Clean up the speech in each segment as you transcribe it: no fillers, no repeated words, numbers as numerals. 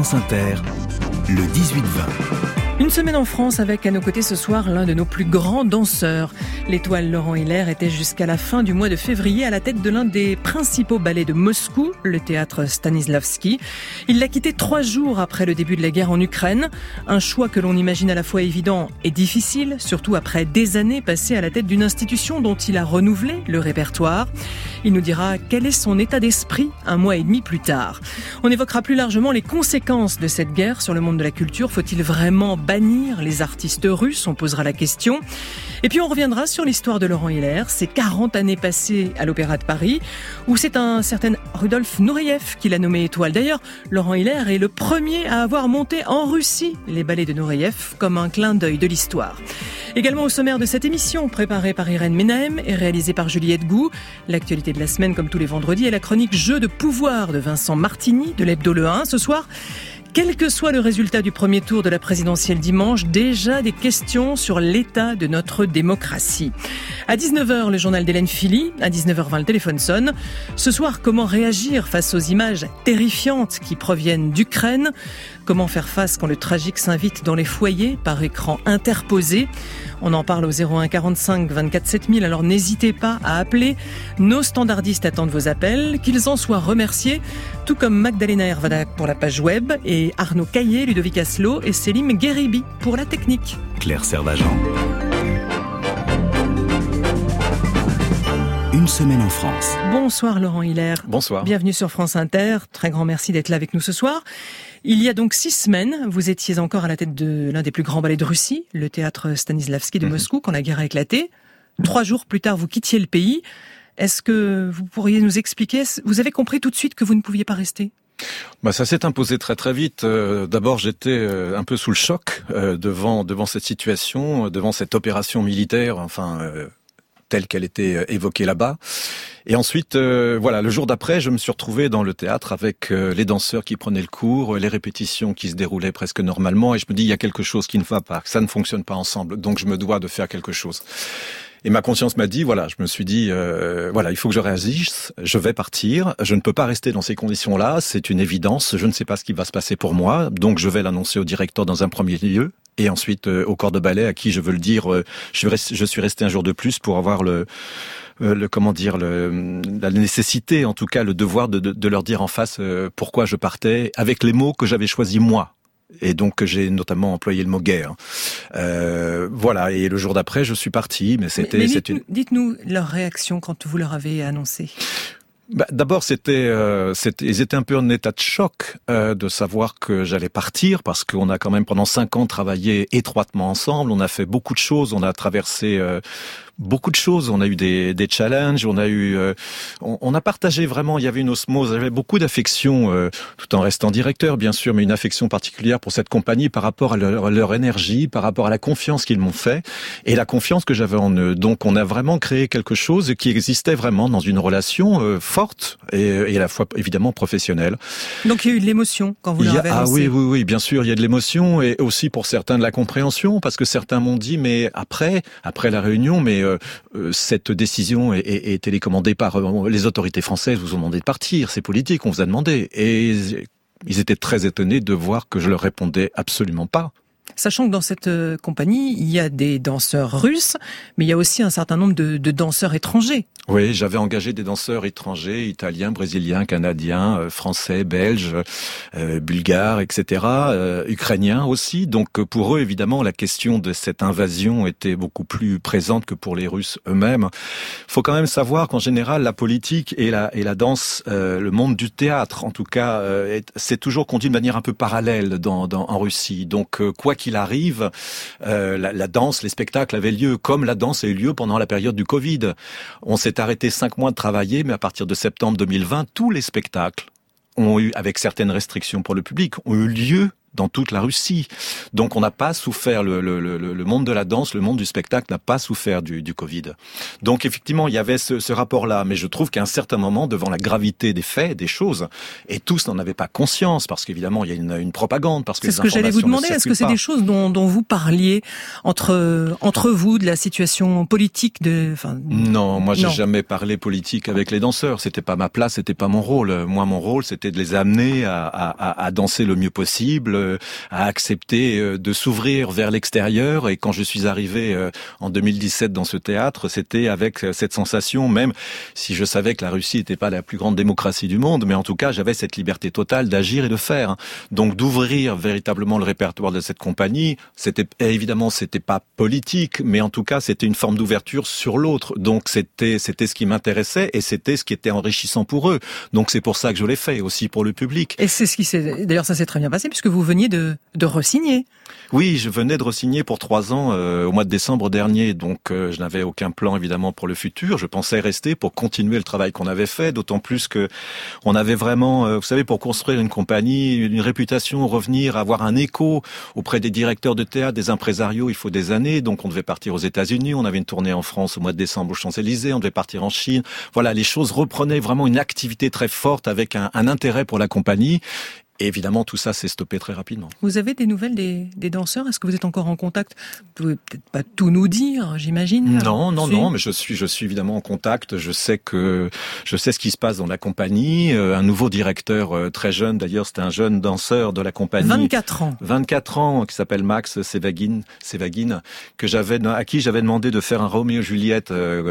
France Inter, le 18-20. Une semaine en France avec à nos côtés ce soir l'un de nos plus grands danseurs. L'étoile Laurent Hiller était jusqu'à la fin du mois de février à la tête de l'un des principaux ballets de Moscou, le théâtre Stanislavski. Il l'a quitté 3 jours après le début de la guerre en Ukraine. Un choix que l'on imagine à la fois évident et difficile, surtout après des années passées à la tête d'une institution dont il a renouvelé le répertoire. Il nous dira quel est son état d'esprit 1 mois et demi plus tard. On évoquera plus largement les conséquences de cette guerre sur le monde de la culture. Faut-il vraiment bannir les artistes russes? On posera la question. Et puis on reviendra sur l'histoire de Laurent Hiller, ses 40 années passées à l'Opéra de Paris, où c'est un certain Rudolf Nureyev qui l'a nommé étoile. D'ailleurs, Laurent Hiller est le premier à avoir monté en Russie les ballets de Nureyev comme un clin d'œil de l'histoire. Également au sommaire de cette émission, préparée par Irène Menahem et réalisée par Juliette Gou, l'actualité de la semaine comme tous les vendredis est la chronique Jeu de pouvoir de Vincent Martini de l'Hebdo Le 1. Ce soir, quel que soit le résultat du premier tour de la présidentielle dimanche, déjà des questions sur l'état de notre démocratie. À 19h, le journal d'Hélène Philly. À 19h20, le téléphone sonne. Ce soir, comment réagir face aux images terrifiantes qui proviennent d'Ukraine? Comment faire face quand le tragique s'invite dans les foyers par écran interposé? On en parle au 01 45 24 7000, alors n'hésitez pas à appeler. Nos standardistes attendent vos appels, qu'ils en soient remerciés, tout comme Magdalena Hervada pour la page web et Arnaud Caillé, Ludovic Asselot et Selim Gueribi pour la technique. Claire Servagent. Une semaine en France. Bonsoir Laurent Hiller. Bonsoir. Bienvenue sur France Inter. Très grand merci d'être là avec nous ce soir. Il y a donc 6 semaines, vous étiez encore à la tête de l'un des plus grands ballets de Russie, le théâtre Stanislavski de Moscou, quand la guerre a éclaté. 3 jours plus tard, vous quittiez le pays. Est-ce que vous pourriez nous expliquer, vous avez compris tout de suite que vous ne pouviez pas rester ? Ça s'est imposé très très vite. D'abord, j'étais un peu sous le choc devant cette situation, devant cette opération militaire, telle qu'elle était évoquée là-bas. Et ensuite, le jour d'après, je me suis retrouvé dans le théâtre avec les danseurs qui prenaient le cours, les répétitions qui se déroulaient presque normalement, et je me dis, il y a quelque chose qui ne va pas, que ça ne fonctionne pas ensemble, donc je me dois de faire quelque chose. Et ma conscience m'a dit, je me suis dit, il faut que je réagisse, je vais partir, je ne peux pas rester dans ces conditions-là, c'est une évidence, je ne sais pas ce qui va se passer pour moi, donc je vais l'annoncer au directeur dans un premier lieu, et ensuite au corps de ballet à qui je veux le dire, je suis resté un jour de plus pour avoir la nécessité, en tout cas le devoir de leur dire en face pourquoi je partais, avec les mots que j'avais choisis moi. Et donc j'ai notamment employé le mot guerre. Et le jour d'après, je suis parti, mais dites-nous leur réaction quand vous leur avez annoncé. D'abord, ils étaient un peu en état de choc de savoir que j'allais partir, parce qu'on a quand même pendant 5 ans travaillé étroitement ensemble. On a fait beaucoup de choses, on a traversé beaucoup de choses. On a eu des challenges, on a partagé vraiment. Il y avait une osmose, j'avais beaucoup d'affection, tout en restant directeur, bien sûr, mais une affection particulière pour cette compagnie par rapport à leur énergie, par rapport à la confiance qu'ils m'ont fait et la confiance que j'avais en eux. Donc, on a vraiment créé quelque chose qui existait vraiment dans une relation forte et à la fois évidemment professionnelle. Donc, il y a eu de l'émotion quand vous leur avez annoncé. Oui, bien sûr, il y a de l'émotion et aussi pour certains de la compréhension, parce que certains m'ont dit, mais après la réunion, cette décision est télécommandée par les autorités françaises, vous ont demandé de partir, c'est politique, on vous a demandé. Et ils étaient très étonnés de voir que je leur répondais absolument pas. Sachant que dans cette compagnie, il y a des danseurs russes, mais il y a aussi un certain nombre de danseurs étrangers. Oui, j'avais engagé des danseurs étrangers, italiens, brésiliens, canadiens, français, belges, bulgares, etc., ukrainiens aussi. Donc pour eux, évidemment, la question de cette invasion était beaucoup plus présente que pour les Russes eux-mêmes. Faut quand même savoir qu'en général, la politique et la danse, le monde du théâtre, en tout cas, c'est toujours conduit de manière un peu parallèle en Russie. Donc quoi qu'il arrive, la danse, les spectacles avaient lieu, comme la danse a eu lieu pendant la période du Covid. On s'est arrêté 5 mois de travailler, mais à partir de septembre 2020, tous les spectacles ont eu, avec certaines restrictions pour le public, ont eu lieu dans toute la Russie. Donc on n'a pas souffert, le monde de la danse, le monde du spectacle n'a pas souffert du Covid. Donc effectivement, il y avait ce rapport-là, mais je trouve qu'à un certain moment, devant la gravité des faits, des choses, et tous n'en avaient pas conscience, parce qu'évidemment, il y a une propagande, parce que c'est ce que j'allais vous demander, est-ce que c'est des choses dont vous parliez entre vous, de la situation politique Non, moi j'ai jamais parlé politique avec les danseurs, c'était pas ma place, c'était pas mon rôle. Moi, mon rôle, c'était de les amener à danser le mieux possible, à accepter de s'ouvrir vers l'extérieur, et quand je suis arrivé en 2017 dans ce théâtre, c'était avec cette sensation, même si je savais que la Russie n'était pas la plus grande démocratie du monde, mais en tout cas, j'avais cette liberté totale d'agir et de faire. Donc d'ouvrir véritablement le répertoire de cette compagnie, évidemment, c'était pas politique, mais en tout cas, c'était une forme d'ouverture sur l'autre. Donc c'était ce qui m'intéressait et c'était ce qui était enrichissant pour eux. Donc c'est pour ça que je l'ai fait, aussi pour le public. Et c'est ce qui d'ailleurs, ça s'est très bien passé puisque vous veniez de re-signer. Oui, je venais de re-signer pour 3 ans au mois de décembre dernier. Donc je n'avais aucun plan évidemment pour le futur. Je pensais rester pour continuer le travail qu'on avait fait, d'autant plus que on avait vraiment, vous savez, pour construire une compagnie, une réputation, revenir, avoir un écho auprès des directeurs de théâtre, des impresarios, il faut des années. Donc on devait partir aux États-Unis, on avait une tournée en France au mois de décembre aux Champs-Élysées, on devait partir en Chine. Voilà, les choses reprenaient vraiment une activité très forte avec un intérêt pour la compagnie. Et évidemment, tout ça s'est stoppé très rapidement. Vous avez des nouvelles des danseurs ? Est-ce que vous êtes encore en contact ? Vous pouvez peut-être pas tout nous dire, j'imagine. Non, mais je suis évidemment en contact. Je sais ce qui se passe dans la compagnie. Un nouveau directeur très jeune, d'ailleurs, c'était un jeune danseur de la compagnie. 24 ans, qui s'appelle Max Sevagin, à qui j'avais demandé de faire un Roméo et Juliette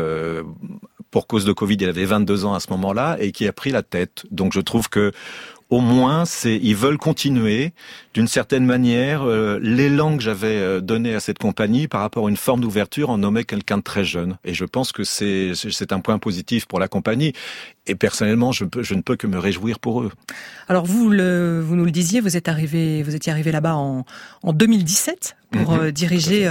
pour cause de Covid. Il avait 22 ans à ce moment-là et qui a pris la tête. Donc je trouve que au moins, ils veulent continuer d'une certaine manière l'élan que j'avais donné à cette compagnie par rapport à une forme d'ouverture en nommant quelqu'un de très jeune. Et je pense que c'est un point positif pour la compagnie. Et personnellement, je ne peux que me réjouir pour eux. Alors vous nous le disiez, vous étiez arrivé là-bas en 2017 pour diriger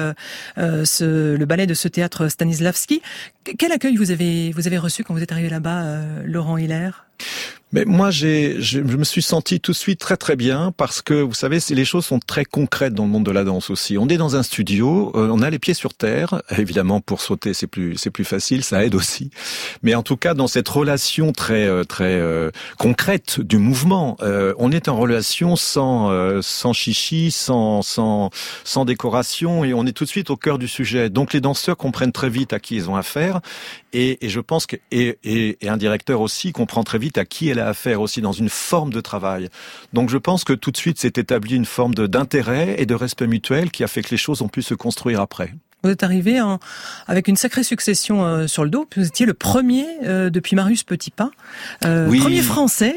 le ballet de ce théâtre Stanislavski. Quel accueil vous avez reçu quand vous êtes arrivé là-bas, Laurent Hiller ? Mais moi, je me suis senti tout de suite très très bien parce que, vous savez, les choses sont très concrètes dans le monde de la danse aussi. On est dans un studio, on a les pieds sur terre. Évidemment, pour sauter, c'est plus facile, ça aide aussi. Mais en tout cas, dans cette relation très concrète du mouvement, on est en relation sans chichi, sans décoration, et on est tout de suite au cœur du sujet. Donc les danseurs comprennent très vite à qui ils ont affaire. Et je pense que et un directeur aussi comprend très vite à qui elle a affaire aussi dans une forme de travail. Donc je pense que tout de suite s'est établi une forme d'intérêt et de respect mutuel qui a fait que les choses ont pu se construire après. Vous êtes arrivé avec une sacrée succession sur le dos. Vous étiez le premier depuis Marius Petipa, premier Français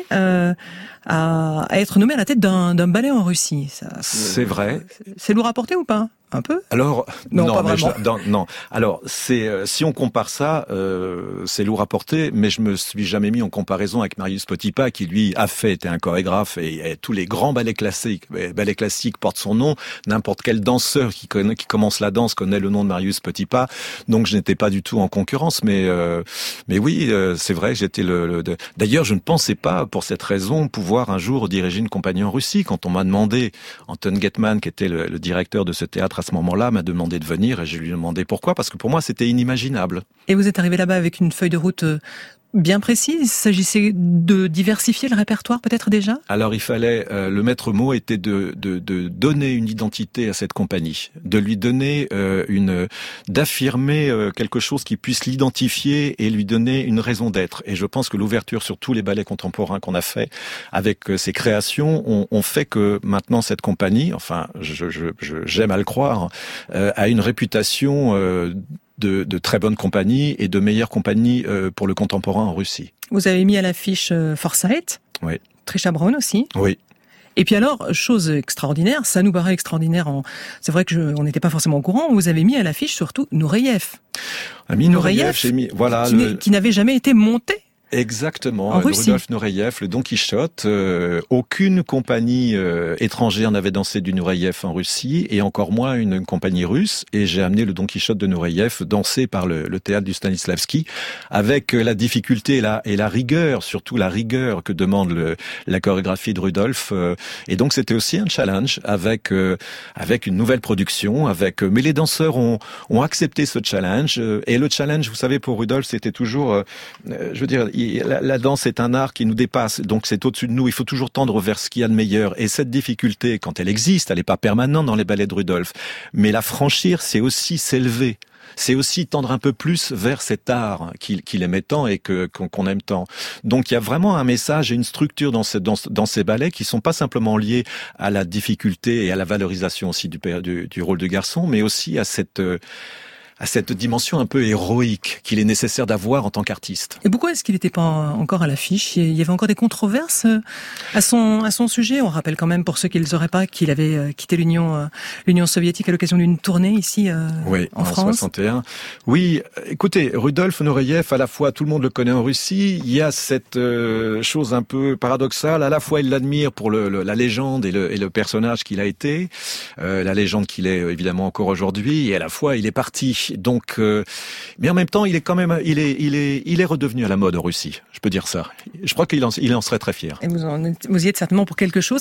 à être nommé à la tête d'un ballet en Russie. C'est vrai. C'est lourd à porter ou pas ? Un peu ? Alors non, pas vraiment. Non. Alors si on compare ça, c'est lourd à porter, mais je me suis jamais mis en comparaison avec Marius Petipa qui lui était un chorégraphe et tous les grands ballets classiques portent son nom. N'importe quel danseur qui commence la danse connaît le nom de Marius Petipa. Donc je n'étais pas du tout en concurrence, mais oui, c'est vrai, j'étais D'ailleurs, je ne pensais pas pour cette raison pouvoir un jour diriger une compagnie en Russie. Quand on m'a demandé, Anton Getman, qui était le directeur de ce théâtre à ce moment-là, m'a demandé de venir et je lui ai demandé pourquoi, parce que pour moi c'était inimaginable. Et vous êtes arrivé là-bas avec une feuille de route bien précise. Il s'agissait de diversifier le répertoire peut-être déjà ? Alors il fallait, le maître mot était de donner une identité à cette compagnie, de lui donner d'affirmer quelque chose qui puisse l'identifier et lui donner une raison d'être. Et je pense que l'ouverture sur tous les ballets contemporains qu'on a fait avec ces créations ont fait que maintenant cette compagnie, enfin j'aime à le croire, a une réputation de très bonne compagnie et de meilleure compagnie pour le contemporain en Russie. Vous avez mis à l'affiche Forsyth, oui. Trisha Brown aussi. Oui. Et puis alors, chose extraordinaire, ça nous paraît extraordinaire, c'est vrai que on n'était pas forcément au courant, vous avez mis à l'affiche surtout Nureyev. Nureyev, j'ai mis, voilà. Qui n'avait jamais été monté. Exactement, en Russie. Rudolf Nureyev, le Don Quichotte. Aucune compagnie étrangère n'avait dansé du Nureyev en Russie, et encore moins une compagnie russe. Et j'ai amené le Don Quichotte de Nureyev dansé par le théâtre du Stanislavski, avec la difficulté et la rigueur, surtout la rigueur que demande la chorégraphie de Rudolf. Et donc c'était aussi un challenge avec une nouvelle production. Mais les danseurs ont accepté ce challenge. Et le challenge, vous savez, pour Rudolf, c'était toujours, je veux dire, la danse est un art qui nous dépasse, donc c'est au-dessus de nous. Il faut toujours tendre vers ce qu'il y a de meilleur. Et cette difficulté, quand elle existe, elle n'est pas permanente dans les ballets de Rudolf. Mais la franchir, c'est aussi s'élever. C'est aussi tendre un peu plus vers cet art qu'il aimait tant et qu'on aime tant. Donc il y a vraiment un message et une structure dans ces ballets qui sont pas simplement liés à la difficulté et à la valorisation aussi du rôle de garçon, mais aussi à cette dimension un peu héroïque qu'il est nécessaire d'avoir en tant qu'artiste. Et pourquoi est-ce qu'il n'était pas encore à l'affiche ? Il y avait encore des controverses à son sujet. On rappelle quand même, pour ceux qui ne le sauraient pas, qu'il avait quitté l'Union soviétique à l'occasion d'une tournée ici en France. 61. Oui, écoutez, Rudolf Nureyev, à la fois tout le monde le connaît en Russie, il y a cette chose un peu paradoxale, à la fois il l'admire pour la légende et le personnage qu'il a été, la légende qu'il est évidemment encore aujourd'hui, et à la fois il est parti. Donc, mais en même temps, il est redevenu à la mode en Russie. Je peux dire ça. Je crois qu'il en serait très fier. Et vous y êtes certainement pour quelque chose.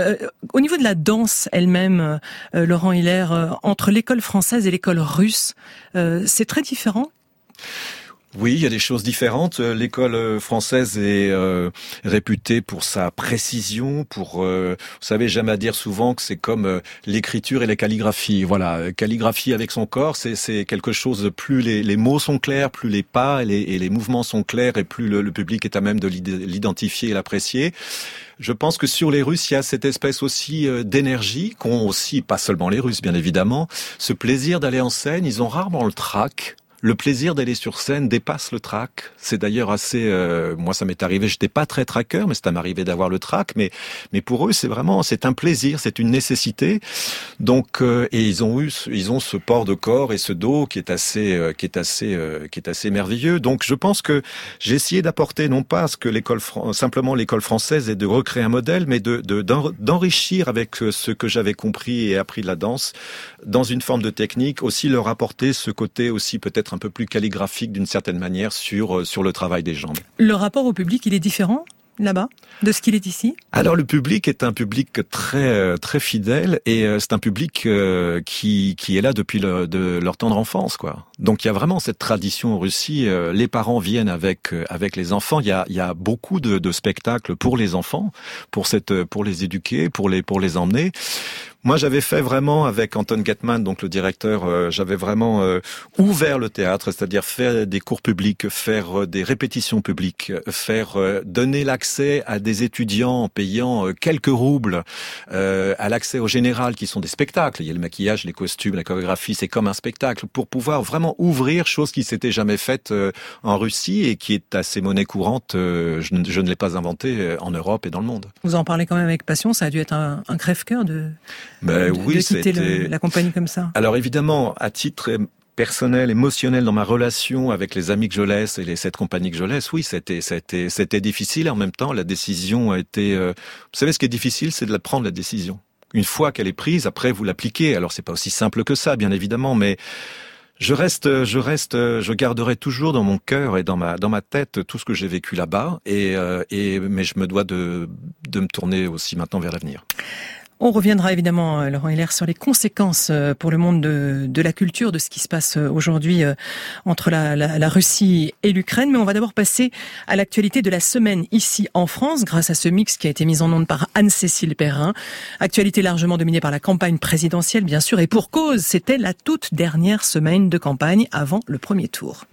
Au niveau de la danse elle-même, Laurent Hiller, entre l'école française et l'école russe, c'est très différent. Oui, il y a des choses différentes. L'école française est réputée pour sa précision, vous savez, j'aime à dire souvent que c'est comme l'écriture et la calligraphie. Voilà, calligraphie avec son corps, c'est quelque chose, plus les mots sont clairs, plus les pas et les mouvements sont clairs, et plus le public est à même de l'identifier et l'apprécier. Je pense que sur les Russes, il y a cette espèce aussi d'énergie qu'ont aussi, pas seulement les Russes bien évidemment, ce plaisir d'aller en scène. Ils ont rarement le trac. Le plaisir d'aller sur scène dépasse le trac. C'est d'ailleurs assez... moi, ça m'est arrivé, j'étais pas très traqueur, mais ça m'est arrivé d'avoir le trac. Mais pour eux, c'est un plaisir, c'est une nécessité. Donc, et ils ont ce port de corps et ce dos qui est assez merveilleux. Donc, je pense que j'ai essayé d'apporter, non pas ce que simplement l'école française, et de recréer un modèle, mais d'enrichir avec ce que j'avais compris et appris de la danse, dans une forme de technique, aussi leur apporter ce côté aussi peut-être un peu plus calligraphique d'une certaine manière sur le travail des jambes. Le rapport au public, il est différent là-bas de ce qu'il est ici ? Alors le public est un public très très fidèle, et c'est un public qui est là depuis de leur tendre enfance, quoi. Donc il y a vraiment cette tradition en Russie. Les parents viennent avec les enfants. Il y a beaucoup de spectacles pour les enfants, pour les éduquer, pour les emmener. Moi, j'avais fait vraiment, avec Anton Getman, donc le directeur, j'avais vraiment ouvert le théâtre, c'est-à-dire faire des cours publics, faire des répétitions publiques, donner l'accès à des étudiants en payant quelques roubles, à l'accès au général, qui sont des spectacles. Il y a le maquillage, les costumes, la chorégraphie, c'est comme un spectacle, pour pouvoir vraiment ouvrir, chose qui s'était jamais faite en Russie et qui est assez monnaie courante. Je ne l'ai pas inventée en Europe et dans le monde. Vous en parlez quand même avec passion, ça a dû être un crève-cœur de quitter la compagnie comme ça. Alors évidemment, à titre personnel, émotionnel, dans ma relation avec les amis que je laisse et cette compagnie que je laisse, oui, c'était difficile. Et en même temps, la décision a été... vous savez, ce qui est difficile, c'est de prendre la décision. Une fois qu'elle est prise, après, vous l'appliquez. Alors, c'est pas aussi simple que ça, bien évidemment, mais... Je garderai toujours dans mon cœur et dans ma tête tout ce que j'ai vécu là-bas, mais je me dois de me tourner aussi maintenant vers l'avenir. On reviendra évidemment, Laurent Hiller, sur les conséquences pour le monde de la culture, de ce qui se passe aujourd'hui entre la Russie et l'Ukraine. Mais on va d'abord passer à l'actualité de la semaine ici en France, grâce à ce mix qui a été mis en onde par Anne-Cécile Perrin. Actualité largement dominée par la campagne présidentielle, bien sûr, et pour cause, c'était la toute dernière semaine de campagne avant le premier tour.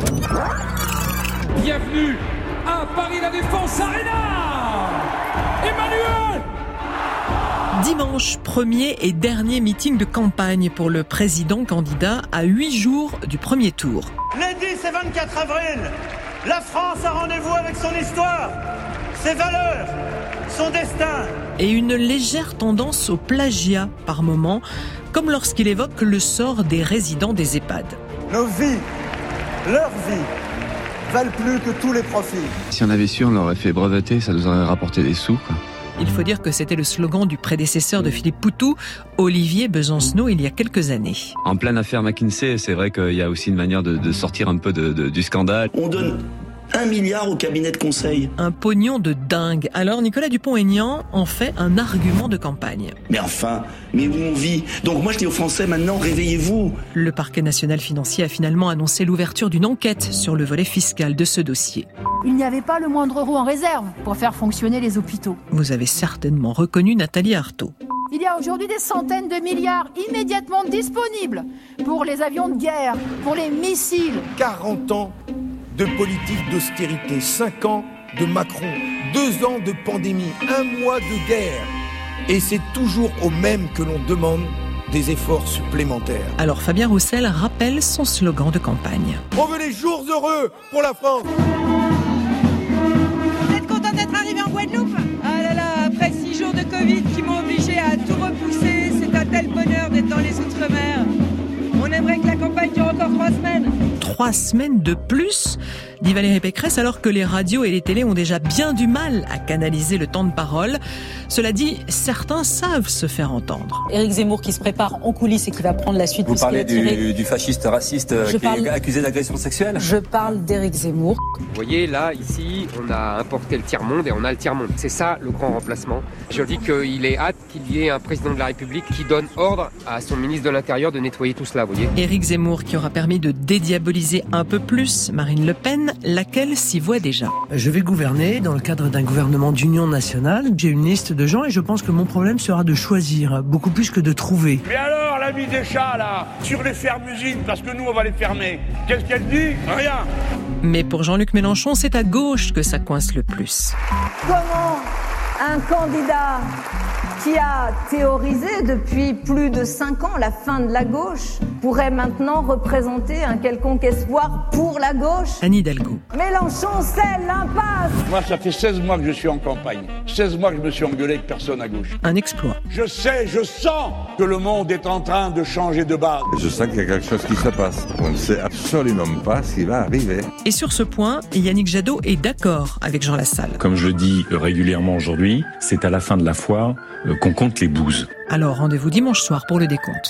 Bienvenue à Paris La Défense Arena, Emmanuel. Dimanche, premier et dernier meeting de campagne pour le président candidat à 8 jours du premier tour. Les 10 et 24 avril, la France a rendez-vous avec son histoire, ses valeurs, son destin. Et une légère tendance au plagiat par moment, comme lorsqu'il évoque le sort des résidents des EHPAD. Nos vies, leur vie, valent plus que tous les profits. Si on avait su, on l'aurait fait breveter, ça nous aurait rapporté des sous, quoi. Il faut dire que c'était le slogan du prédécesseur de Philippe Poutou, Olivier Besancenot, il y a quelques années. En pleine affaire McKinsey, c'est vrai qu'il y a aussi une manière de sortir un peu du scandale. On donne 1 milliard au cabinet de conseil. Un pognon de dingue. Alors Nicolas Dupont-Aignan en fait un argument de campagne. Mais enfin, mais où on vit? Donc moi je dis aux Français maintenant, réveillez-vous. Le parquet national financier a finalement annoncé l'ouverture d'une enquête sur le volet fiscal de ce dossier. Il n'y avait pas le moindre euro en réserve pour faire fonctionner les hôpitaux. Vous avez certainement reconnu Nathalie Arthaud. Il y a aujourd'hui des centaines de milliards immédiatement disponibles pour les avions de guerre, pour les missiles. 40 ans de politique d'austérité, 5 ans de Macron, 2 ans de pandémie, 1 mois de guerre. Et c'est toujours aux mêmes que l'on demande des efforts supplémentaires. Alors Fabien Roussel rappelle son slogan de campagne. On veut les jours heureux pour la France. Vous êtes content d'être arrivé en Guadeloupe? Ah là là, après 6 jours de Covid qui m'ont obligé à tout repousser, c'est un tel bonheur d'être dans les Outre-mer. On aimerait que la campagne dure encore 3 semaines. 3 semaines de plus, dit Valérie Pécresse, alors que les radios et les télés ont déjà bien du mal à canaliser le temps de parole. Cela dit, certains savent se faire entendre. Éric Zemmour qui se prépare en coulisses et qui va prendre la suite. Vous parlez du fasciste raciste est accusé d'agression sexuelle? Je parle d'Éric Zemmour. Vous voyez, là, ici, on a importé le tiers-monde et on a le tiers-monde. C'est ça le grand remplacement. Je dis qu'il est hâte qu'il y ait un président de la République qui donne ordre à son ministre de l'Intérieur de nettoyer tout cela, vous voyez. Éric Zemmour qui aura permis de dédiaboliser un peu plus Marine Le Pen, laquelle s'y voit déjà. Je vais gouverner dans le cadre d'un gouvernement d'union nationale. J'ai une liste de gens et je pense que mon problème sera de choisir, beaucoup plus que de trouver. Mais alors, l'ami des chats, là, sur les fermes-usines, parce que nous, on va les fermer, qu'est-ce qu'elle dit? Rien. Mais pour Jean-Luc Mélenchon, c'est à gauche que ça coince le plus. Comment un candidat qui a théorisé depuis plus de 5 ans la fin de la gauche pourrait maintenant représenter un quelconque espoir pour la gauche? Anne Hidalgo. Mélenchon, c'est l'impasse. Moi, ça fait 16 mois que je suis en campagne. 16 mois que je me suis engueulé avec personne à gauche. Un exploit. Je sens que le monde est en train de changer de base. Je sens qu'il y a quelque chose qui se passe. On ne sait absolument pas ce qui va arriver. Et sur ce point, Yannick Jadot est d'accord avec Jean Lassalle. Comme je le dis régulièrement aujourd'hui, c'est à la fin de la foire qu'on compte les bouses. Alors rendez-vous dimanche soir pour le décompte.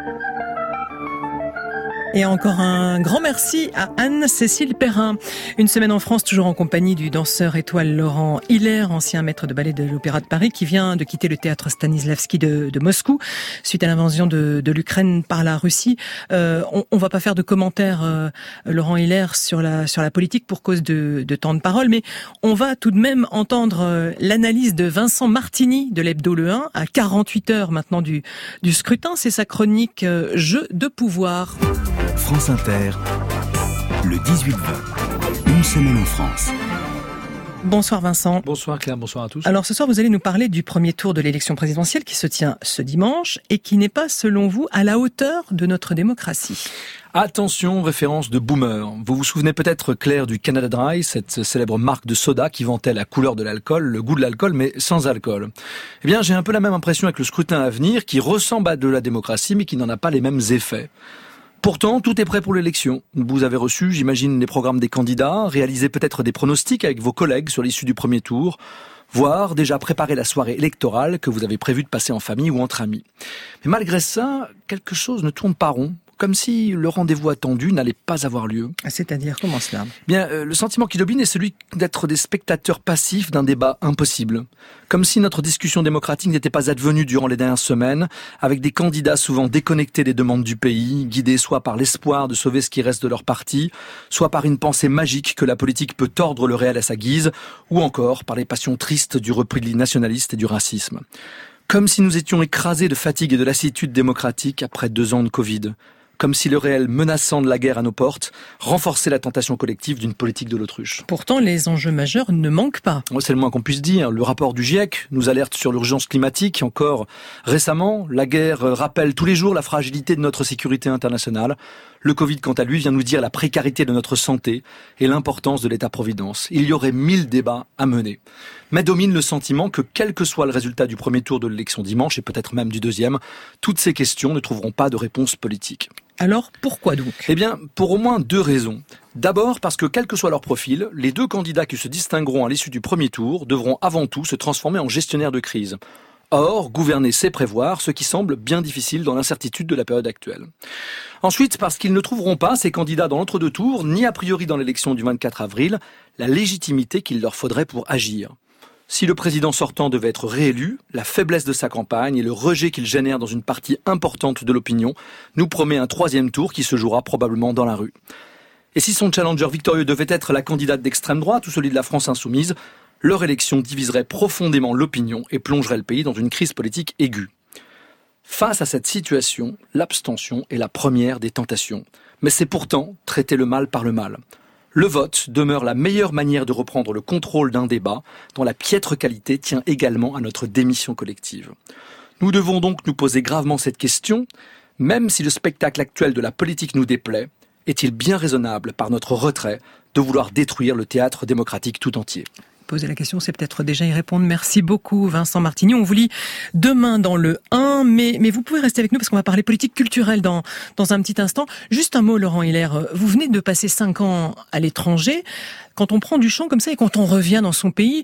Et encore un grand merci à Anne-Cécile Perrin. Une semaine en France, toujours en compagnie du danseur étoile Laurent Hiller, ancien maître de ballet de l'Opéra de Paris, qui vient de quitter le théâtre Stanislavski de Moscou suite à l'invasion de l'Ukraine par la Russie. On va pas faire de commentaires, Laurent Hiller, sur la politique pour cause de temps de parole, mais on va tout de même entendre l'analyse de Vincent Martini de l'Hebdo Le 1 à 48 heures maintenant du scrutin. C'est sa chronique Jeu de pouvoir. France Inter, le 18-20, une semaine en France. Bonsoir Vincent. Bonsoir Claire, bonsoir à tous. Alors ce soir, vous allez nous parler du premier tour de l'élection présidentielle qui se tient ce dimanche et qui n'est pas, selon vous, à la hauteur de notre démocratie. Attention, référence de boomer. Vous vous souvenez peut-être, Claire, du Canada Dry, cette célèbre marque de soda qui vantait la couleur de l'alcool, le goût de l'alcool, mais sans alcool. Eh bien, j'ai un peu la même impression avec le scrutin à venir, qui ressemble à de la démocratie, mais qui n'en a pas les mêmes effets. Pourtant, tout est prêt pour l'élection. Vous avez reçu, j'imagine, les programmes des candidats, réalisé peut-être des pronostics avec vos collègues sur l'issue du premier tour, voire déjà préparer la soirée électorale que vous avez prévu de passer en famille ou entre amis. Mais malgré ça, quelque chose ne tourne pas rond, comme si le rendez-vous attendu n'allait pas avoir lieu. C'est-à-dire, comment cela ? Bien, le sentiment qui domine est celui d'être des spectateurs passifs d'un débat impossible. Comme si notre discussion démocratique n'était pas advenue durant les dernières semaines, avec des candidats souvent déconnectés des demandes du pays, guidés soit par l'espoir de sauver ce qui reste de leur parti, soit par une pensée magique que la politique peut tordre le réel à sa guise, ou encore par les passions tristes du repli nationaliste et du racisme. Comme si nous étions écrasés de fatigue et de lassitude démocratique après 2 ans de Covid. Comme si le réel menaçant de la guerre à nos portes renforçait la tentation collective d'une politique de l'autruche. Pourtant, les enjeux majeurs ne manquent pas. C'est le moins qu'on puisse dire. Le rapport du GIEC nous alerte sur l'urgence climatique. Encore récemment, la guerre rappelle tous les jours la fragilité de notre sécurité internationale. Le Covid, quant à lui, vient nous dire la précarité de notre santé et l'importance de l'État-providence. Il y aurait 1000 débats à mener. Mais domine le sentiment que, quel que soit le résultat du premier tour de l'élection dimanche, et peut-être même du deuxième, toutes ces questions ne trouveront pas de réponse politique. Alors, pourquoi donc ? Eh bien, pour au moins 2 raisons. D'abord, parce que quel que soit leur profil, les 2 candidats qui se distingueront à l'issue du premier tour devront avant tout se transformer en gestionnaires de crise. Or, gouverner, c'est prévoir, ce qui semble bien difficile dans l'incertitude de la période actuelle. Ensuite, parce qu'ils ne trouveront pas, ces candidats dans l'entre-deux tours, ni a priori dans l'élection du 24 avril, la légitimité qu'il leur faudrait pour agir. Si le président sortant devait être réélu, la faiblesse de sa campagne et le rejet qu'il génère dans une partie importante de l'opinion nous promet un 3e tour qui se jouera probablement dans la rue. Et si son challenger victorieux devait être la candidate d'extrême droite ou celui de la France insoumise, leur élection diviserait profondément l'opinion et plongerait le pays dans une crise politique aiguë. Face à cette situation, l'abstention est la première des tentations. Mais c'est pourtant traiter le mal par le mal. Le vote demeure la meilleure manière de reprendre le contrôle d'un débat dont la piètre qualité tient également à notre démission collective. Nous devons donc nous poser gravement cette question, même si le spectacle actuel de la politique nous déplaît, est-il bien raisonnable par notre retrait de vouloir détruire le théâtre démocratique tout entier ? Poser la question, c'est peut-être déjà y répondre. Merci beaucoup, Vincent Martini. On vous lit demain dans le 1, mais vous pouvez rester avec nous parce qu'on va parler politique culturelle dans un petit instant. Juste un mot, Laurent Hiller. Vous venez de passer 5 ans à l'étranger. Quand on prend du champ comme ça et quand on revient dans son pays,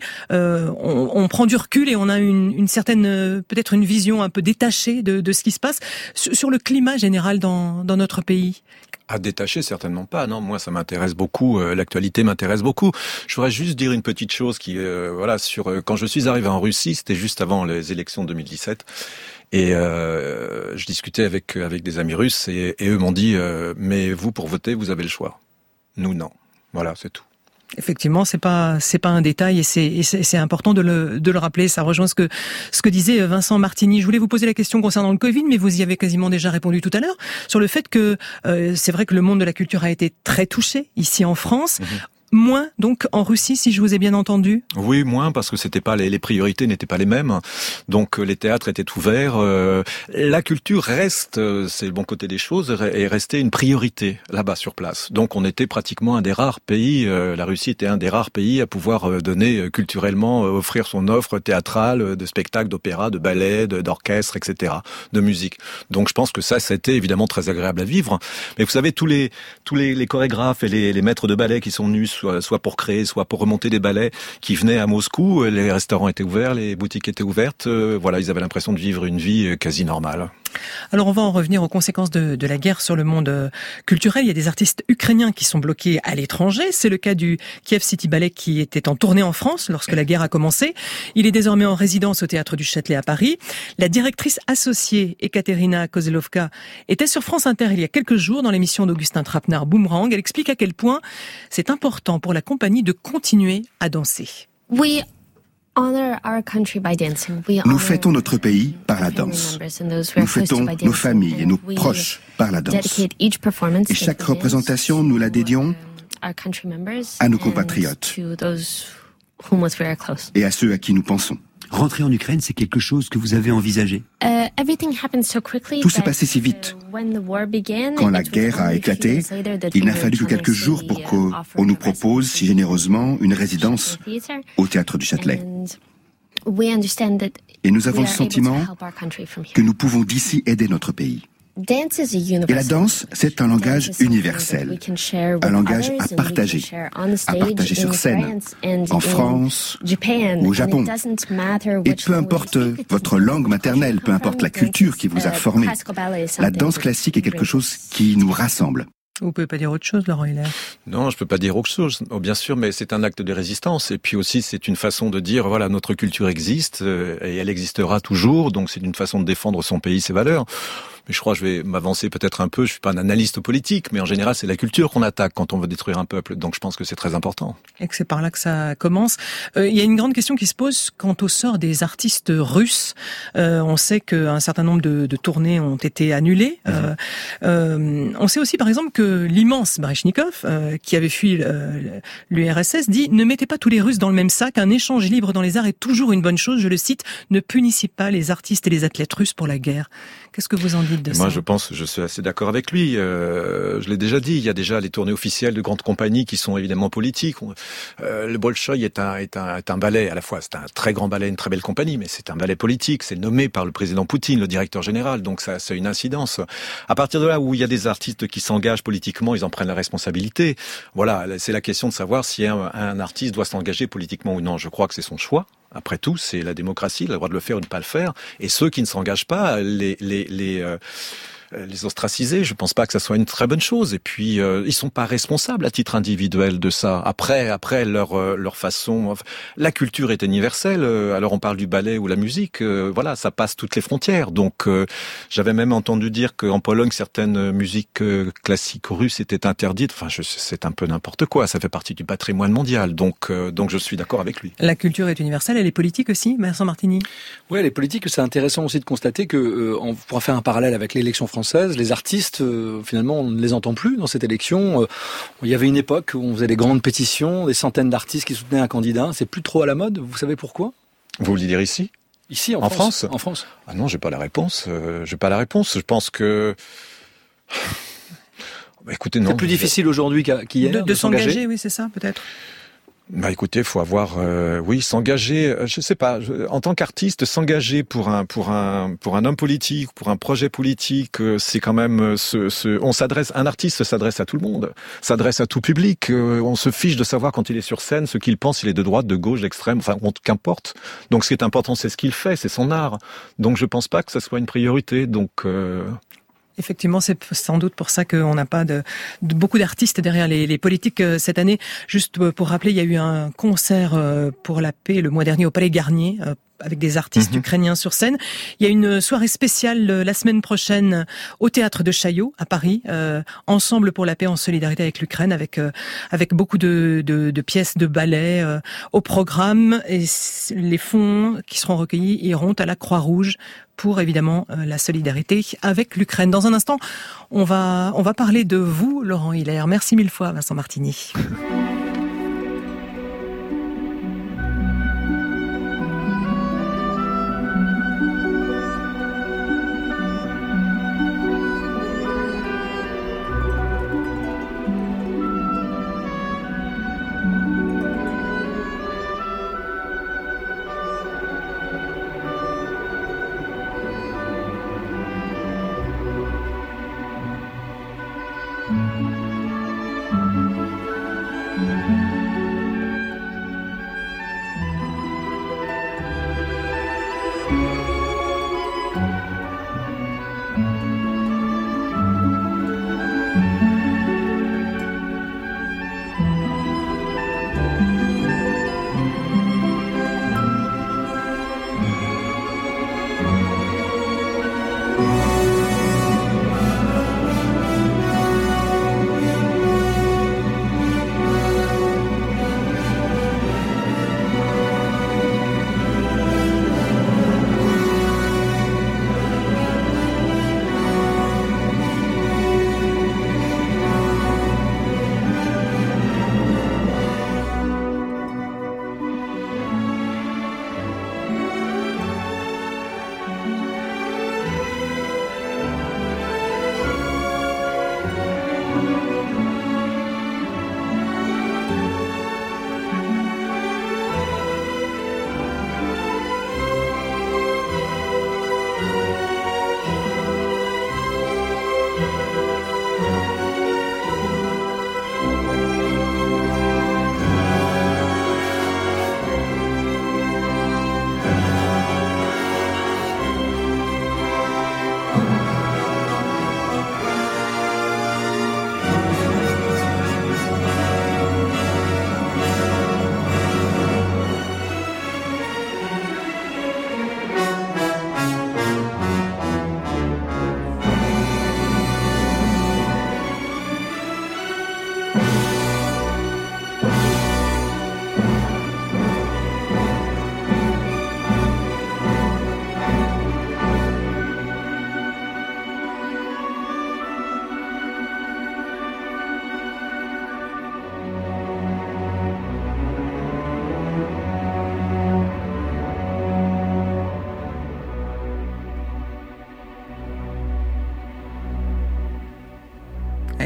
on prend du recul et on a une certaine, peut-être une vision un peu détachée de ce qui se passe sur le climat général dans notre pays. À détacher, certainement pas. Non, moi, ça m'intéresse beaucoup. L'actualité m'intéresse beaucoup. Je voudrais juste dire une petite chose qui, quand je suis arrivé en Russie, c'était juste avant les élections de 2017. Et je discutais avec des amis russes et eux m'ont dit mais vous, pour voter, vous avez le choix. Nous, non. Voilà, c'est tout. Effectivement, c'est pas un détail et c'est important de le rappeler. Ça rejoint ce que disait Vincent Martini. Je voulais vous poser la question concernant le Covid, mais vous y avez quasiment déjà répondu tout à l'heure sur le fait que c'est vrai que le monde de la culture a été très touché ici en France. Moins donc en Russie, si je vous ai bien entendu. Oui, moins parce que c'était pas les priorités n'étaient pas les mêmes. Donc les théâtres étaient ouverts. La culture reste, c'est le bon côté des choses, est restée une priorité là-bas sur place. Donc on était pratiquement un des rares pays. La Russie était un des rares pays à pouvoir donner culturellement, offrir son offre théâtrale, de spectacles, d'opéra, de ballet, d'orchestre, etc., de musique. Donc je pense que ça, c'était évidemment très agréable à vivre. Mais vous savez, tous les chorégraphes et les maîtres de ballet qui sont venus soit pour créer, soit pour remonter des ballets qui venaient à Moscou. Les restaurants étaient ouverts, les boutiques étaient ouvertes. Voilà, ils avaient l'impression de vivre une vie quasi normale. Alors on va en revenir aux conséquences de la guerre sur le monde culturel. Il y a des artistes ukrainiens qui sont bloqués à l'étranger. C'est le cas du Kiev City Ballet qui était en tournée en France lorsque la guerre a commencé. Il est désormais en résidence au Théâtre du Châtelet à Paris. La directrice associée, Ekaterina Kozelovka, était sur France Inter il y a quelques jours dans l'émission d'Augustin Trapenard, Boomerang. Elle explique à quel point c'est important pour la compagnie de continuer à danser. Nous fêtons notre pays par la danse. Nous fêtons nos familles et nos proches par la danse. Et chaque représentation, nous la dédions à nos compatriotes et à ceux à qui nous pensons. Rentrer en Ukraine, c'est quelque chose que vous avez envisagé? Tout s'est passé si vite. Quand la guerre a éclaté, il n'a fallu que quelques jours pour qu'on nous propose si généreusement une résidence au Théâtre du Châtelet. Et nous avons le sentiment que nous pouvons d'ici aider notre pays. Et la danse, c'est un langage universel, un langage à partager sur scène, en France ou au Japon. Et peu importe votre langue maternelle, peu importe la culture qui vous a formé, la danse classique est quelque chose qui nous rassemble. Vous pouvez pas dire autre chose, Laurent Hiller? Non, je peux pas dire autre chose, bien sûr, mais c'est un acte de résistance. Et puis aussi, c'est une façon de dire, voilà, notre culture existe et elle existera toujours. Donc c'est une façon de défendre son pays, ses valeurs. Mais je crois que je vais m'avancer peut-être un peu. Je suis pas un analyste politique, mais en général, c'est la culture qu'on attaque quand on veut détruire un peuple. Donc je pense que c'est très important. Et que c'est par là que ça commence. Il y a une grande question qui se pose quant au sort des artistes russes. On sait qu'un certain nombre de tournées ont été annulées. On sait aussi, par exemple, que l'immense Baryshnikov, qui avait fui l'URSS, dit « Ne mettez pas tous les Russes dans le même sac. Un échange libre dans les arts est toujours une bonne chose. » Je le cite, « Ne punissez pas les artistes et les athlètes russes pour la guerre. » Qu'est-ce que vous en dites, dites de ça? Moi, je suis assez d'accord avec lui. Je l'ai déjà dit, il y a déjà les tournées officielles de grandes compagnies qui sont évidemment politiques. Le Bolchoï est un ballet, à la fois, c'est un très grand ballet, une très belle compagnie, mais c'est un ballet politique. C'est nommé par le président Poutine, le directeur général, donc ça a une incidence. À partir de là où il y a des artistes qui s'engagent politiquement, ils en prennent la responsabilité. Voilà, c'est la question de savoir si un artiste doit s'engager politiquement ou non. Je crois que c'est son choix. Après tout, c'est la démocratie, il a le droit de le faire ou de ne pas le faire. Et ceux qui ne s'engagent pas, les ostraciser, je pense pas que ça soit une très bonne chose. Et puis ils sont pas responsables à titre individuel de ça. Après leur façon, la culture est universelle. Alors on parle du ballet ou la musique, voilà, ça passe toutes les frontières. Donc j'avais même entendu dire qu'en Pologne certaines musiques classiques russes étaient interdites. Enfin, c'est un peu n'importe quoi. Ça fait partie du patrimoine mondial. Donc je suis d'accord avec lui. La culture est universelle, elle est politique aussi, Vincent Martini. Oui, elle est politique. C'est intéressant aussi de constater que on pourra faire un parallèle avec l'élection française. Les artistes, finalement, on ne les entend plus dans cette élection. Il y avait une époque où on faisait des grandes pétitions, des centaines d'artistes qui soutenaient un candidat. C'est plus trop à la mode. Vous savez pourquoi? Vous voulez dire ici? Ici, en France. En France. Ah non, j'ai pas la réponse. Je pense que... écoutez, non. C'est plus difficile aujourd'hui qu'hier de s'engager, oui, c'est ça, peut-être. Écoutez, faut avoir, s'engager. Je sais pas. En tant qu'artiste, s'engager pour un homme politique, pour un projet politique, c'est quand même un artiste s'adresse à tout le monde, s'adresse à tout public. On se fiche de savoir quand il est sur scène ce qu'il pense, il est de droite, de gauche, d'extrême, enfin qu'importe. Donc ce qui est important, c'est ce qu'il fait, c'est son art. Donc je pense pas que ça soit une priorité. Donc Effectivement, c'est sans doute pour ça qu'on n'a pas de beaucoup d'artistes derrière les politiques cette année. Juste pour rappeler, il y a eu un concert pour la paix le mois dernier au Palais Garnier, avec des artistes ukrainiens sur scène. Il y a une soirée spéciale la semaine prochaine au Théâtre de Chaillot à Paris, Ensemble pour la paix en solidarité avec l'Ukraine, avec beaucoup de pièces de ballet au programme, et les fonds qui seront recueillis iront à la Croix-Rouge pour évidemment la solidarité avec l'Ukraine. Dans un instant, on va parler de vous, Laurent Hilaire. Merci mille fois, Vincent Martini.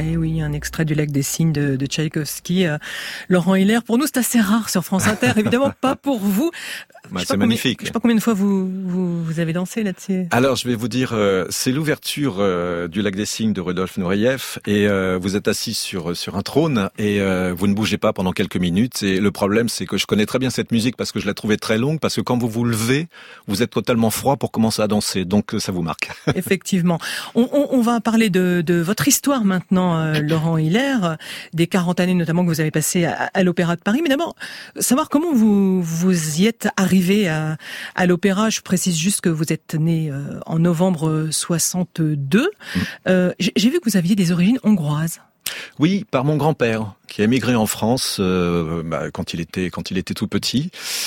Eh oui, un extrait du Lac des Cygnes de Tchaïkovski. Laurent Hiller, pour nous c'est assez rare sur France Inter, évidemment pas pour vous. C'est magnifique. Je sais pas combien de fois vous avez dansé là-dessus. Alors je vais vous dire, c'est l'ouverture du Lac des Cygnes de Rudolf Nureyev et vous êtes assis sur un trône et vous ne bougez pas pendant quelques minutes. Et le problème, c'est que je connais très bien cette musique parce que je la trouvais très longue, parce que quand vous vous levez, vous êtes totalement froid pour commencer à danser, donc ça vous marque. Effectivement. On va parler de votre histoire maintenant, Laurent Hiller, des 40 années notamment que vous avez passées à l'Opéra de Paris. Mais d'abord, savoir comment vous y êtes arrivé à l'opéra. Je précise juste que vous êtes né en novembre 62. J'ai vu que vous aviez des origines hongroises. Oui, par mon grand-père qui a émigré en France quand il était tout petit.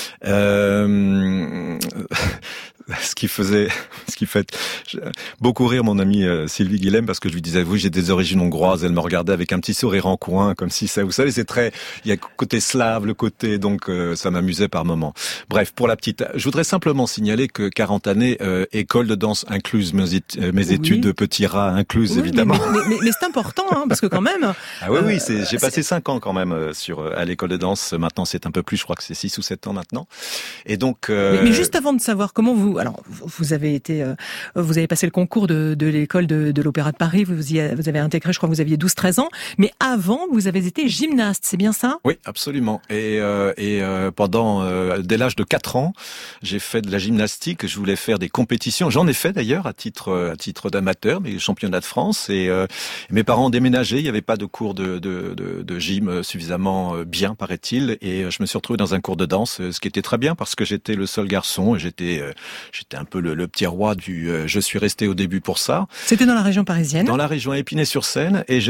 Ce qui fait beaucoup rire mon amie Sylvie Guilhem, parce que je lui disais oui, j'ai des origines hongroises. Elle me regardait avec un petit sourire en coin, comme si ça, vous savez, c'est très, il y a le côté slave, le côté, donc ça m'amusait par moments. Bref, pour la petite, je voudrais simplement signaler que 40 années, école de danse incluse, mes études de petit rat incluses, évidemment. Mais c'est important, hein, parce que quand même. Ah oui, j'ai passé 5 ans quand même à l'école de danse. Maintenant, c'est un peu plus, je crois que c'est 6 ou 7 ans maintenant. Et donc. Mais juste avant de savoir comment vous avez passé le concours de l'école de l'Opéra de Paris, vous avez intégré, je crois que vous aviez 12-13 ans, mais avant, vous avez été gymnaste, c'est bien ça? Oui, absolument. Et pendant, dès l'âge de 4 ans, j'ai fait de la gymnastique, je voulais faire des compétitions, j'en ai fait d'ailleurs à titre d'amateur, mais championnat de France, et mes parents ont déménagé, il n'y avait pas de cours de gym suffisamment bien, paraît-il, et je me suis retrouvé dans un cours de danse, ce qui était très bien parce que j'étais le seul garçon, et j'étais un peu le petit roi je suis resté au début pour ça. C'était dans la région parisienne? Dans la région Épinay-sur-Seine, et j'ai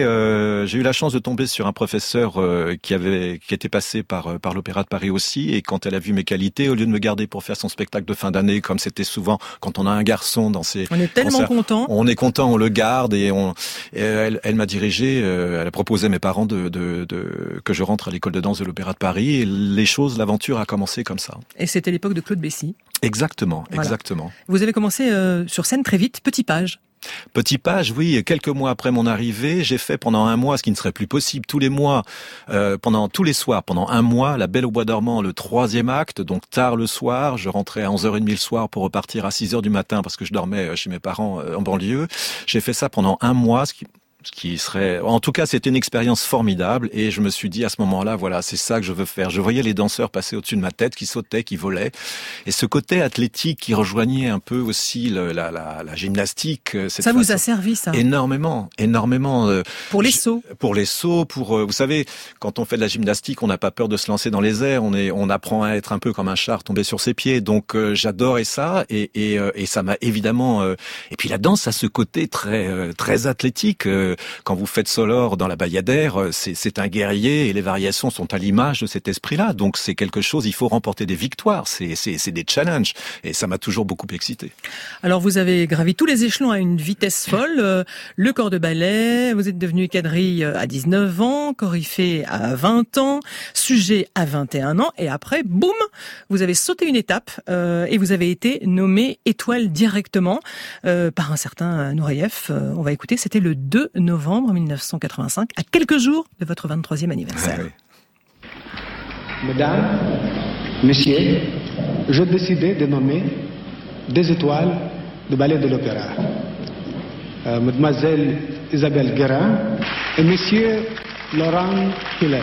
eu la chance de tomber sur un professeur qui était passé par l'Opéra de Paris aussi, et quand elle a vu mes qualités, au lieu de me garder pour faire son spectacle de fin d'année, comme c'était souvent quand on a un garçon dans ses on est tellement content. On est content, on le garde, et elle m'a dirigé, elle a proposé à mes parents que je rentre à l'école de danse de l'Opéra de Paris, et l'aventure a commencé comme ça. Et c'était l'époque de Claude Bessy. Exactement. Vous avez commencé sur scène très vite, Petit Page. Petit Page, oui. Quelques mois après mon arrivée, j'ai fait pendant un mois, ce qui ne serait plus possible, tous les mois, tous les soirs, pendant un mois, La Belle au Bois dormant, le 3e acte, donc tard le soir. Je rentrais à 11h30 le soir pour repartir à 6h du matin parce que je dormais chez mes parents en banlieue. J'ai fait ça pendant un mois, ce qui serait, en tout cas, c'était une expérience formidable, et je me suis dit à ce moment-là, voilà, c'est ça que je veux faire. Je voyais les danseurs passer au-dessus de ma tête, qui sautaient, qui volaient, et ce côté athlétique qui rejoignait un peu aussi la gymnastique. Ça vous a servi, ça? Énormément. Pour les sauts. Vous savez, quand on fait de la gymnastique, on n'a pas peur de se lancer dans les airs. On apprend à être un peu comme un char tombé sur ses pieds. Donc j'adorais ça, et ça m'a évidemment. Et puis la danse a ce côté très très athlétique. Quand vous faites Solor dans la Bayadère, c'est un guerrier, et les variations sont à l'image de cet esprit-là. Donc c'est quelque chose, il faut remporter des victoires, c'est des challenges, et ça m'a toujours beaucoup excité. Alors vous avez gravi tous les échelons à une vitesse folle, le corps de ballet, vous êtes devenu quadrille à 19 ans, coryphée à 20 ans, sujet à 21 ans, et après, boum, vous avez sauté une étape, et vous avez été nommé étoile directement par un certain Nureyev. On va écouter, c'était le 2 novembre 1985, à quelques jours de votre 23e anniversaire. Mesdames, Messieurs, j'ai décidé de nommer des étoiles de ballet de l'opéra. Mademoiselle Isabelle Guérin et Monsieur Laurent Hiller.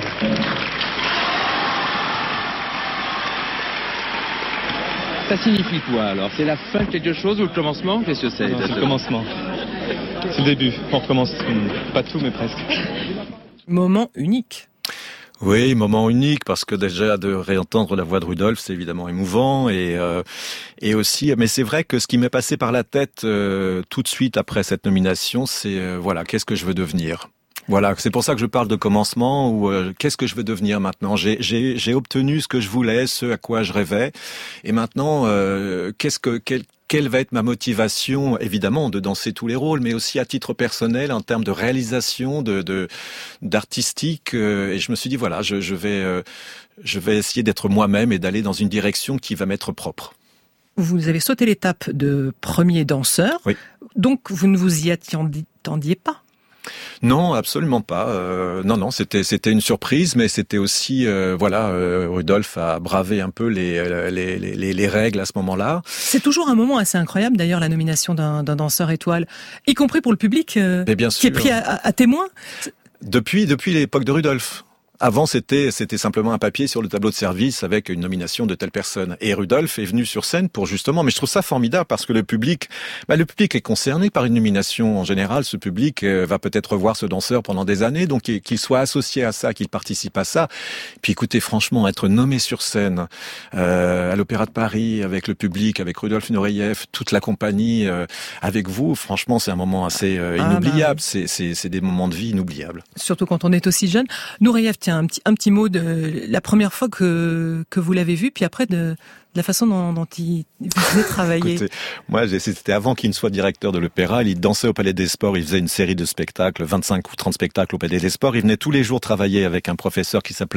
Ça signifie quoi alors? C'est la fin de quelque chose ou le commencement? Qu'est-ce que c'est? C'est le commencement. C'est le début. On recommence. Pas tout, mais presque. Moment unique. Oui, moment unique, parce que déjà de réentendre la voix de Rudolf, c'est évidemment émouvant, et aussi, mais c'est vrai que ce qui m'est passé par la tête tout de suite après cette nomination, c'est voilà, qu'est-ce que je veux devenir? Voilà, c'est pour ça que je parle de commencement, ou qu'est-ce que je veux devenir maintenant? J'ai obtenu ce que je voulais, ce à quoi je rêvais, et maintenant, quelle va être ma motivation, évidemment, de danser tous les rôles, mais aussi à titre personnel, en termes de réalisation, d'artistique. Et je me suis dit, voilà, je vais essayer d'être moi-même et d'aller dans une direction qui va m'être propre. Vous avez sauté l'étape de premier danseur, oui. Donc vous ne vous y attendiez pas. Non, absolument pas. Non, c'était une surprise, mais c'était aussi, Rudolf a bravé un peu les règles à ce moment-là. C'est toujours un moment assez incroyable, d'ailleurs, la nomination d'un danseur étoile, y compris pour le public, bien sûr. qui est pris à témoin. Depuis l'époque de Rudolf. Avant, c'était simplement un papier sur le tableau de service avec une nomination de telle personne. Et Rudolf est venu sur scène pour justement, mais je trouve ça formidable parce que le public est concerné par une nomination. En général, ce public va peut-être revoir ce danseur pendant des années, donc qu'il soit associé à ça, qu'il participe à ça. Puis écoutez, franchement, être nommé sur scène à l'Opéra de Paris avec le public, avec Rudolf Nureyev, toute la compagnie, avec vous, franchement, c'est un moment assez inoubliable. C'est des moments de vie inoubliables. Surtout quand on est aussi jeune. Nureyev, tiens, un petit mot de la première fois que vous l'avez vu, puis après de la façon dont il venait travailler. Écoutez, moi, c'était avant qu'il ne soit directeur de l'Opéra. Il dansait au Palais des Sports. Il faisait une série de spectacles, 25 ou 30 spectacles au Palais des Sports. Il venait tous les jours travailler avec un professeur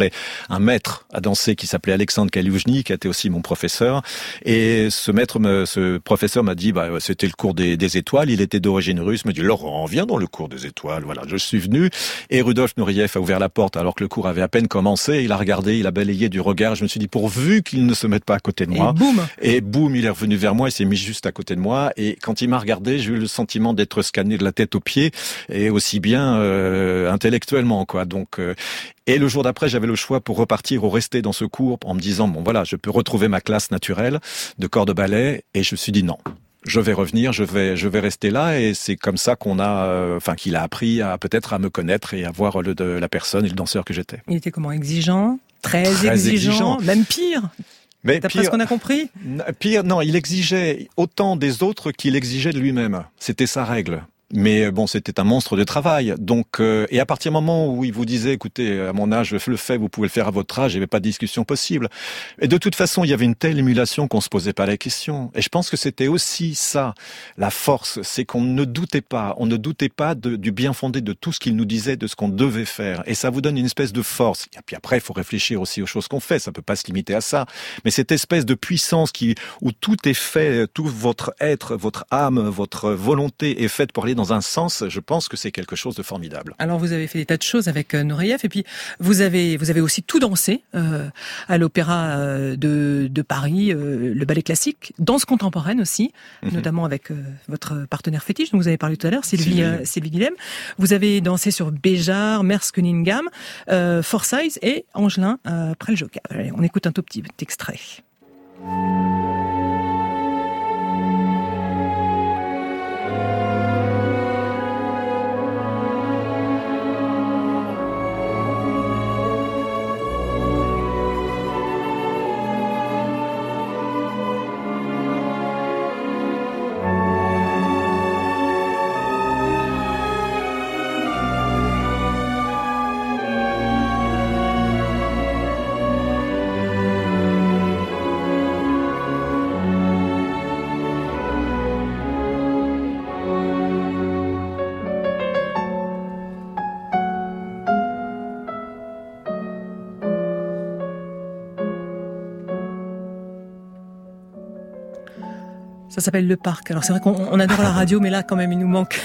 un maître à danser qui s'appelait Alexandre Kaliouchny, qui était aussi mon professeur. Et ce professeur m'a dit, c'était le cours des étoiles. Il était d'origine russe. Il m'a dit, Laurent, viens dans le cours des étoiles. Voilà, je suis venu. Et Rudolf Nureyev a ouvert la porte alors que le cours avait à peine commencé. Il a regardé, il a balayé du regard. Je me suis dit, pourvu qu'il ne se mette pas à côté de moi. Et boum, il est revenu vers moi, il s'est mis juste à côté de moi. Et quand il m'a regardé, j'ai eu le sentiment d'être scanné de la tête aux pieds, et aussi bien intellectuellement, quoi. Donc, et le jour d'après, j'avais le choix pour repartir ou rester dans ce cours en me disant, je peux retrouver ma classe naturelle de corps de ballet. Et je me suis dit non. Je vais revenir, je vais rester là, et c'est comme ça qu'il a appris à me connaître et à voir la personne et le danseur que j'étais. Il était comment, exigeant, très exigeant, même pire. Mais d'après ce qu'on a compris? Pire, non, il exigeait autant des autres qu'il exigeait de lui-même. C'était sa règle. Mais c'était un monstre de travail. Donc, et à partir du moment où il vous disait, écoutez, à mon âge, je le fais, vous pouvez le faire à votre âge, il n'y avait pas de discussion possible. Et de toute façon, il y avait une telle émulation qu'on se posait pas la question. Et je pense que c'était aussi ça, la force, c'est qu'on ne doutait pas. On ne doutait pas du bien fondé de tout ce qu'il nous disait, de ce qu'on devait faire. Et ça vous donne une espèce de force. Et puis après, il faut réfléchir aussi aux choses qu'on fait. Ça peut pas se limiter à ça. Mais cette espèce de puissance où tout est fait, tout votre être, votre âme, votre volonté est faite pour aller dans un sens, je pense que c'est quelque chose de formidable. Alors vous avez fait des tas de choses avec Nureyev, et puis vous avez aussi tout dansé à l'Opéra de Paris, le ballet classique, danse contemporaine aussi, notamment avec votre partenaire fétiche dont vous avez parlé tout à l'heure, Sylvie Guillem. Vous avez dansé sur Béjart, Merce Cunningham, Forsyth et Angelin Preljocka. Allez, on écoute un tout petit extrait. Ça s'appelle Le Parc. Alors c'est vrai qu'on adore la radio, mais là quand même il nous manque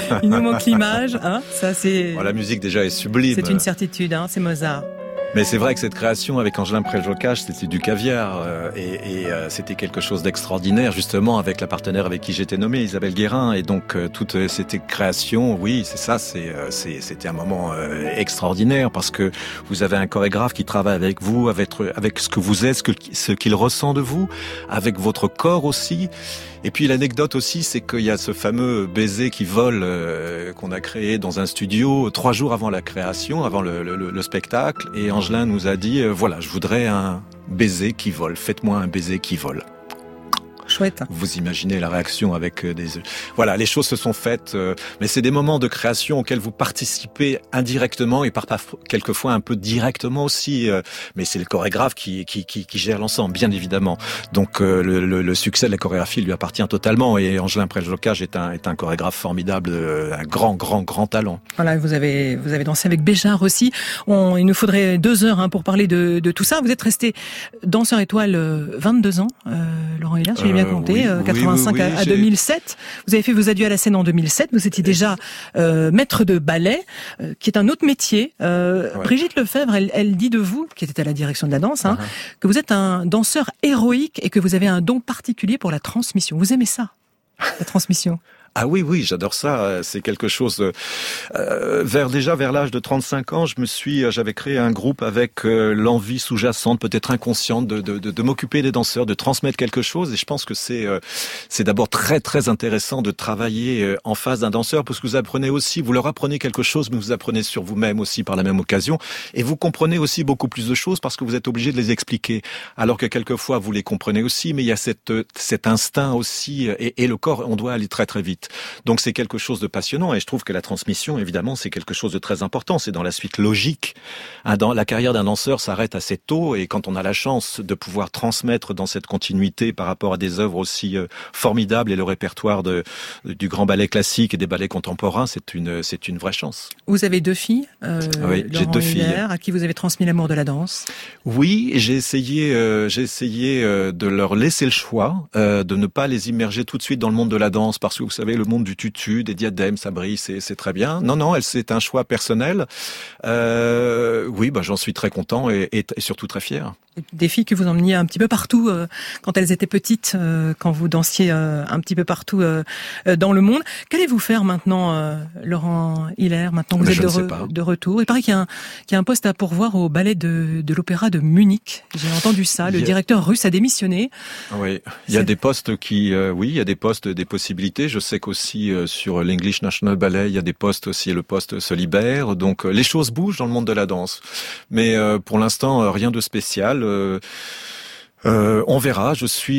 l'image. Hein. Ça c'est. La musique déjà est sublime. C'est une certitude. C'est Mozart. Mais c'est vrai que cette création avec Angelin Preljocka, c'était du caviar, et c'était quelque chose d'extraordinaire, justement, avec la partenaire avec qui j'étais nommé, Isabelle Guérin. Et donc toute cette création, oui, c'est ça, c'était un moment extraordinaire, parce que vous avez un chorégraphe qui travaille avec vous, avec ce que vous êtes, ce qu'il ressent de vous, avec votre corps aussi. Et puis l'anecdote aussi, c'est qu'il y a ce fameux baiser qui vole qu'on a créé dans un studio 3 jours avant la création, avant le spectacle. Et Angelin nous a dit, je voudrais un baiser qui vole. Faites-moi un baiser qui vole. Chouette. Vous imaginez la réaction avec des... Voilà, les choses se sont faites, mais c'est des moments de création auxquels vous participez indirectement et quelquefois un peu directement aussi, mais c'est le chorégraphe qui gère l'ensemble, bien évidemment. Donc le succès de la chorégraphie lui appartient totalement, et Angelin Preljocka est un chorégraphe formidable, un grand talent. Voilà, vous avez dansé avec Béjart aussi. Il nous faudrait 2 heures pour parler de tout ça. Vous êtes resté danseur étoile 22 ans, Laurent Hilaire, j'ai bien compter, 85 à 2007. Vous avez fait vos adieux à la scène en 2007. Vous étiez déjà maître de ballet, qui est un autre métier. Brigitte Lefebvre, elle dit de vous, qui était à la direction de la danse, que vous êtes un danseur héroïque et que vous avez un don particulier pour la transmission. Vous aimez ça, la transmission? Ah oui, j'adore ça. C'est quelque chose. Vers l'âge de 35 ans, j'avais créé un groupe avec l'envie sous-jacente, peut-être inconsciente, de m'occuper des danseurs, de transmettre quelque chose. Et je pense que c'est d'abord très très intéressant de travailler en face d'un danseur, parce que vous leur apprenez quelque chose, mais vous apprenez sur vous-même aussi par la même occasion, et vous comprenez aussi beaucoup plus de choses parce que vous êtes obligé de les expliquer. Alors que quelquefois vous les comprenez aussi, mais il y a cet instinct aussi, et le corps, on doit aller très très vite. Donc c'est quelque chose de passionnant, et je trouve que la transmission, évidemment, c'est quelque chose de très important. C'est dans la suite logique. La carrière d'un danseur s'arrête assez tôt, et quand on a la chance de pouvoir transmettre dans cette continuité par rapport à des œuvres aussi formidables, et le répertoire du grand ballet classique et des ballets contemporains, c'est une vraie chance. Vous avez 2 filles, oui, j'ai 2 filles, à qui vous avez transmis l'amour de la danse. Oui, j'ai essayé de leur laisser le choix, de ne pas les immerger tout de suite dans le monde de la danse, parce que vous savez, le monde du tutu, des diadèmes, ça brille, c'est très bien. Non, c'est un choix personnel. Oui, j'en suis très content et surtout très fier. Des filles que vous emmeniez un petit peu partout quand elles étaient petites, quand vous dansiez un petit peu partout dans le monde. Qu'allez-vous faire maintenant, Laurent Hiller, maintenant que vous êtes de retour? Il paraît qu'il y a un poste à pourvoir au ballet de l'Opéra de Munich. J'ai entendu ça. Le directeur russe a démissionné. Oui, il y a des postes il y a des postes, des possibilités. Je sais qu'aussi sur l'English National Ballet, il y a des postes aussi, et le poste se libère. Donc les choses bougent dans le monde de la danse. Mais pour l'instant, rien de spécial. On verra.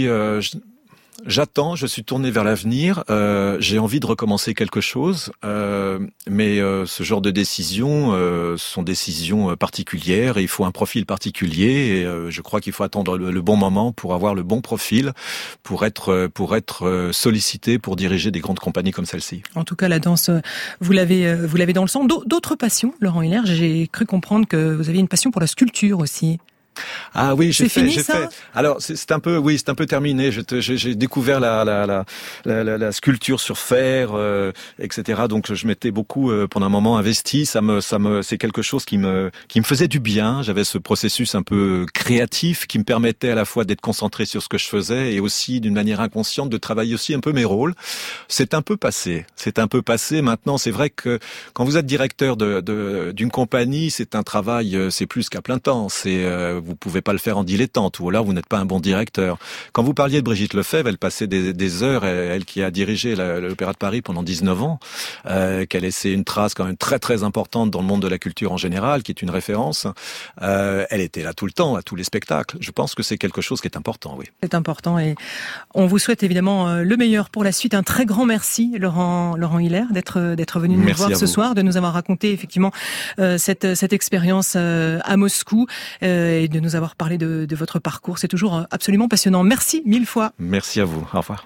J'attends, je suis tourné vers l'avenir. J'ai envie de recommencer quelque chose, mais ce genre de décisions sont décisions particulières, et il faut un profil particulier. Et je crois qu'il faut attendre le bon moment pour avoir le bon profil, pour être sollicité pour diriger des grandes compagnies comme celle-ci. En tout cas, la danse, vous l'avez dans le sang. D'autres passions, Laurent Hiller? J'ai cru comprendre que vous aviez une passion pour la sculpture aussi. Ah oui, j'ai fait. Alors c'est un peu terminé. J'ai découvert la sculpture sur fer, etc. Donc je m'étais beaucoup pendant un moment investi. C'est quelque chose qui me faisait du bien. J'avais ce processus un peu créatif qui me permettait à la fois d'être concentré sur ce que je faisais, et aussi d'une manière inconsciente de travailler aussi un peu mes rôles. C'est un peu passé. Maintenant, c'est vrai que quand vous êtes directeur d'une compagnie, c'est un travail, c'est plus qu'à plein temps. Vous pouvez pas le faire en dilettante, ou alors vous n'êtes pas un bon directeur. Quand vous parliez de Brigitte Lefebvre, elle passait des heures, elle qui a dirigé l'Opéra de Paris pendant 19 ans, qu'elle laissait une trace quand même très très importante dans le monde de la culture en général, qui est une référence. Elle était là tout le temps, à tous les spectacles. Je pense que c'est quelque chose qui est important, oui. C'est important, et on vous souhaite évidemment le meilleur pour la suite. Un très grand merci, Laurent Hiller, d'être venu nous voir ce soir, de nous avoir raconté effectivement cette expérience à Moscou, et de nous avoir parlé de votre parcours. C'est toujours absolument passionnant. Merci 1000 fois. Merci à vous. Au revoir.